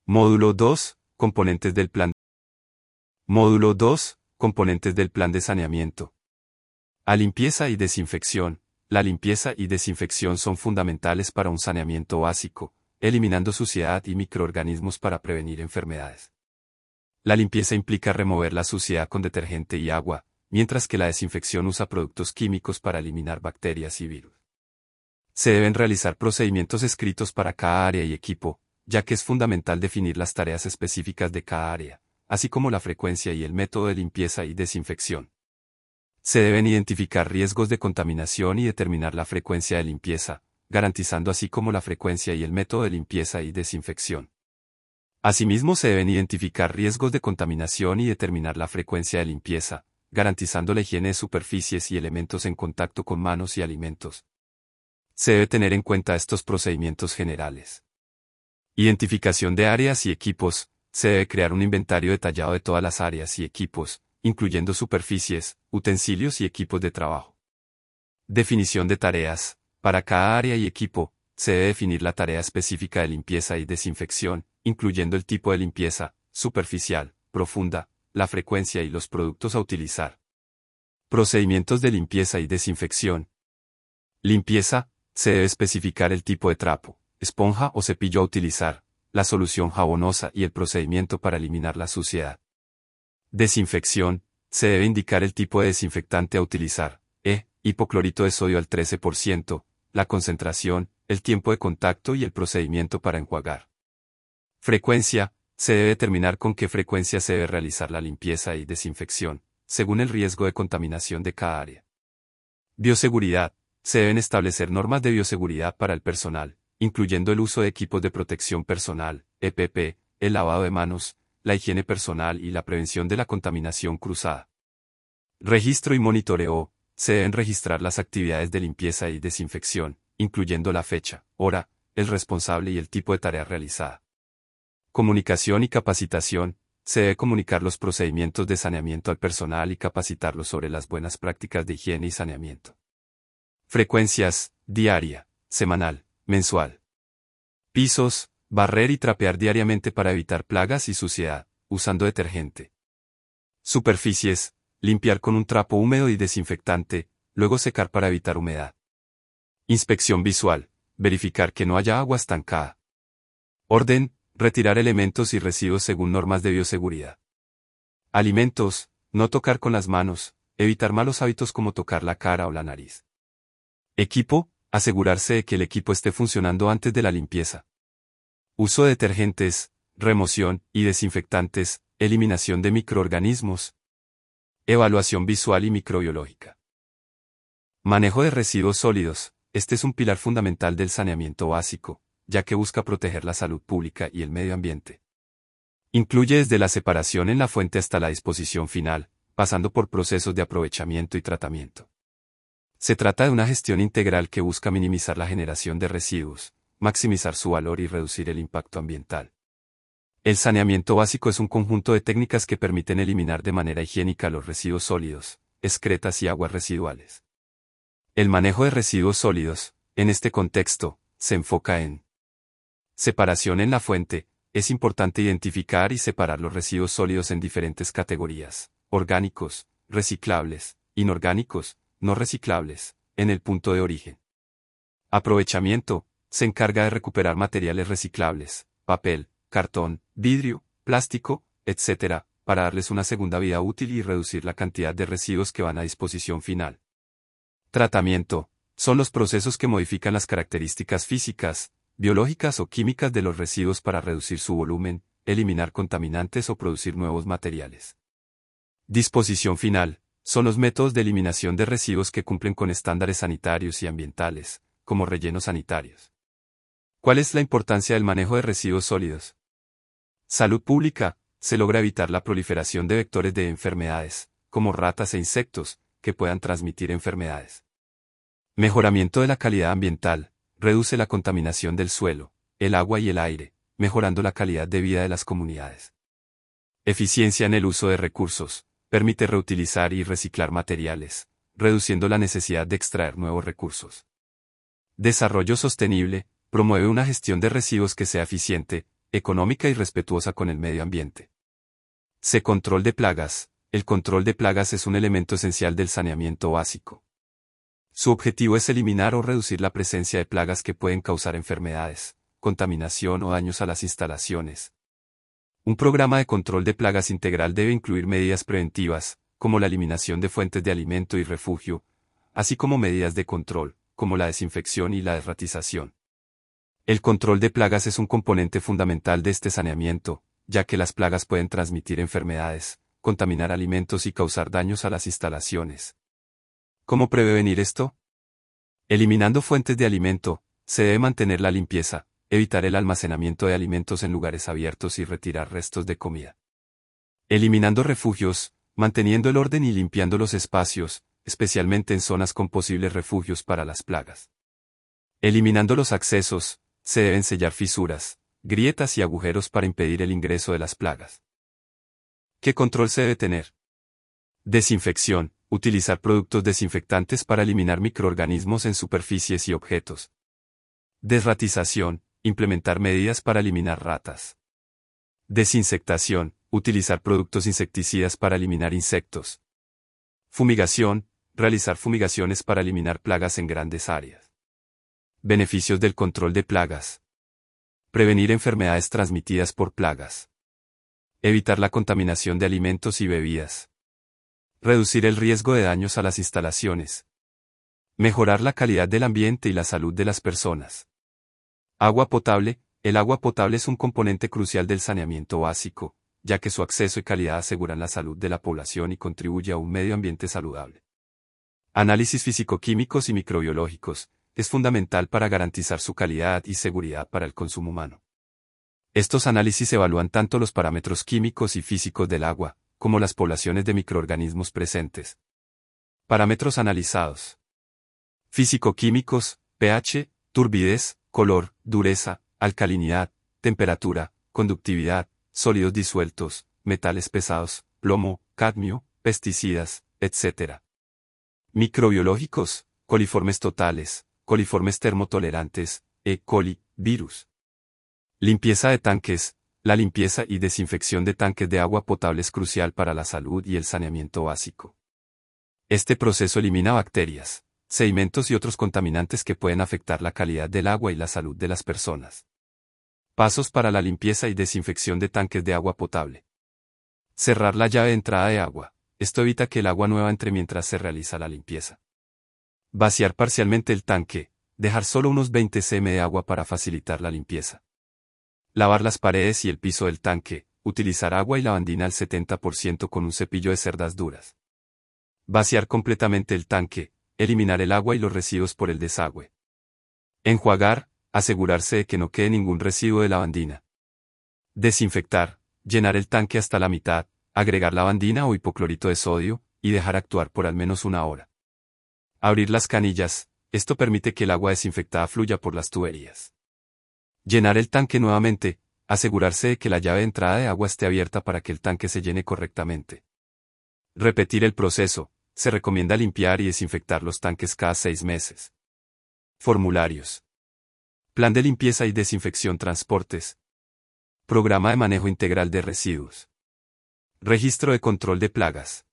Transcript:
Módulo 2. Componentes del plan. Módulo 2. Componentes del plan de saneamiento. A limpieza y desinfección. La limpieza y desinfección son fundamentales para un saneamiento básico, eliminando suciedad y microorganismos para prevenir enfermedades. La limpieza implica remover la suciedad con detergente y agua, mientras que la desinfección usa productos químicos para eliminar bacterias y virus. Se deben realizar procedimientos escritos para cada área y equipo, ya que es fundamental definir las tareas específicas de cada área, así como la frecuencia y el método de limpieza y desinfección. Se deben identificar riesgos de contaminación y determinar la frecuencia de limpieza, garantizando así como la frecuencia y el método de limpieza y desinfección. Asimismo, se deben identificar riesgos de contaminación y determinar la frecuencia de limpieza, garantizando la higiene de superficies y elementos en contacto con manos y alimentos. Se debe tener en cuenta estos procedimientos generales. Identificación de áreas y equipos. Se debe crear un inventario detallado de todas las áreas y equipos, incluyendo superficies, utensilios y equipos de trabajo. Definición de tareas. Para cada área y equipo, se debe definir la tarea específica de limpieza y desinfección, incluyendo el tipo de limpieza, superficial, profunda, la frecuencia y los productos a utilizar. Procedimientos de limpieza y desinfección. Limpieza. Se debe especificar el tipo de trapo, esponja o cepillo a utilizar, la solución jabonosa y el procedimiento para eliminar la suciedad. Desinfección. Se debe indicar el tipo de desinfectante a utilizar, hipoclorito de sodio al 13%, la concentración, el tiempo de contacto y el procedimiento para enjuagar. Frecuencia. Se debe determinar con qué frecuencia se debe realizar la limpieza y desinfección, según el riesgo de contaminación de cada área. Bioseguridad. Se deben establecer normas de bioseguridad para el personal, incluyendo el uso de equipos de protección personal, EPP, el lavado de manos, la higiene personal y la prevención de la contaminación cruzada. Registro y monitoreo. Se deben registrar las actividades de limpieza y desinfección, incluyendo la fecha, hora, el responsable y el tipo de tarea realizada. Comunicación y capacitación. Se debe comunicar los procedimientos de saneamiento al personal y capacitarlos sobre las buenas prácticas de higiene y saneamiento. Frecuencias: diaria, semanal, mensual. Pisos: barrer y trapear diariamente para evitar plagas y suciedad, usando detergente. Superficies: limpiar con un trapo húmedo y desinfectante, luego secar para evitar humedad. Inspección visual: verificar que no haya agua estancada. Orden: retirar elementos y residuos según normas de bioseguridad. Alimentos: no tocar con las manos, evitar malos hábitos como tocar la cara o la nariz. Equipo: asegurarse de que el equipo esté funcionando antes de la limpieza. Uso de detergentes, remoción y desinfectantes, eliminación de microorganismos. Evaluación visual y microbiológica. Manejo de residuos sólidos. Este es un pilar fundamental del saneamiento básico, ya que busca proteger la salud pública y el medio ambiente. Incluye desde la separación en la fuente hasta la disposición final, pasando por procesos de aprovechamiento y tratamiento. Se trata de una gestión integral que busca minimizar la generación de residuos, maximizar su valor y reducir el impacto ambiental. El saneamiento básico es un conjunto de técnicas que permiten eliminar de manera higiénica los residuos sólidos, excretas y aguas residuales. El manejo de residuos sólidos, en este contexto, se enfoca en separación en la fuente. Es importante identificar y separar los residuos sólidos en diferentes categorías: orgánicos, reciclables, inorgánicos, no reciclables, en el punto de origen. Aprovechamiento: se encarga de recuperar materiales reciclables, papel, cartón, vidrio, plástico, etc., para darles una segunda vida útil y reducir la cantidad de residuos que van a disposición final. Tratamiento: son los procesos que modifican las características físicas, biológicas o químicas de los residuos para reducir su volumen, eliminar contaminantes o producir nuevos materiales. Disposición final: son los métodos de eliminación de residuos que cumplen con estándares sanitarios y ambientales, como rellenos sanitarios. ¿Cuál es la importancia del manejo de residuos sólidos? Salud pública: se logra evitar la proliferación de vectores de enfermedades, como ratas e insectos, que puedan transmitir enfermedades. Mejoramiento de la calidad ambiental: reduce la contaminación del suelo, el agua y el aire, mejorando la calidad de vida de las comunidades. Eficiencia en el uso de recursos: permite reutilizar y reciclar materiales, reduciendo la necesidad de extraer nuevos recursos. Desarrollo sostenible: promueve una gestión de residuos que sea eficiente, económica y respetuosa con el medio ambiente. C. Control de plagas. El control de plagas es un elemento esencial del saneamiento básico. Su objetivo es eliminar o reducir la presencia de plagas que pueden causar enfermedades, contaminación o daños a las instalaciones. Un programa de control de plagas integral debe incluir medidas preventivas, como la eliminación de fuentes de alimento y refugio, así como medidas de control, como la desinfección y la derratización. El control de plagas es un componente fundamental de este saneamiento, ya que las plagas pueden transmitir enfermedades, contaminar alimentos y causar daños a las instalaciones. ¿Cómo prevenir esto? Eliminando fuentes de alimento, se debe mantener la limpieza, evitar el almacenamiento de alimentos en lugares abiertos y retirar restos de comida. Eliminando refugios, manteniendo el orden y limpiando los espacios, especialmente en zonas con posibles refugios para las plagas. Eliminando los accesos, se deben sellar fisuras, grietas y agujeros para impedir el ingreso de las plagas. ¿Qué control se debe tener? Desinfección. Utilizar productos desinfectantes para eliminar microorganismos en superficies y objetos. Desratización. Implementar medidas para eliminar ratas. Desinsectación. Utilizar productos insecticidas para eliminar insectos. Fumigación. Realizar fumigaciones para eliminar plagas en grandes áreas. Beneficios del control de plagas. Prevenir enfermedades transmitidas por plagas. Evitar la contaminación de alimentos y bebidas. Reducir el riesgo de daños a las instalaciones. Mejorar la calidad del ambiente y la salud de las personas. Agua potable. El agua potable es un componente crucial del saneamiento básico, ya que su acceso y calidad aseguran la salud de la población y contribuye a un medio ambiente saludable. Análisis físico-químicos y microbiológicos. Es fundamental para garantizar su calidad y seguridad para el consumo humano. Estos análisis evalúan tanto los parámetros químicos y físicos del agua, como las poblaciones de microorganismos presentes. Parámetros analizados. Físico-químicos, pH, turbidez, color, dureza, alcalinidad, temperatura, conductividad, sólidos disueltos, metales pesados, plomo, cadmio, pesticidas, etc. Microbiológicos, coliformes totales, coliformes termotolerantes, E. coli, virus. Limpieza de tanques. La limpieza y desinfección de tanques de agua potable es crucial para la salud y el saneamiento básico. Este proceso elimina bacterias, sedimentos y otros contaminantes que pueden afectar la calidad del agua y la salud de las personas. Pasos para la limpieza y desinfección de tanques de agua potable. Cerrar la llave de entrada de agua. Esto evita que el agua nueva entre mientras se realiza la limpieza. Vaciar parcialmente el tanque. Dejar solo unos 20 cm de agua para facilitar la limpieza. Lavar las paredes y el piso del tanque. Utilizar agua y lavandina al 70% con un cepillo de cerdas duras. Vaciar completamente el tanque. Eliminar el agua y los residuos por el desagüe. Enjuagar. Asegurarse de que no quede ningún residuo de lavandina. Desinfectar. Llenar el tanque hasta la mitad. Agregar lavandina o hipoclorito de sodio, y dejar actuar por al menos 1 hora. Abrir las canillas. Esto permite que el agua desinfectada fluya por las tuberías. Llenar el tanque nuevamente. Asegurarse de que la llave de entrada de agua esté abierta para que el tanque se llene correctamente. Repetir el proceso. Se recomienda limpiar y desinfectar los tanques cada 6 meses. Formularios. Plan de limpieza y desinfección transportes. Programa de manejo integral de residuos. Registro de control de plagas.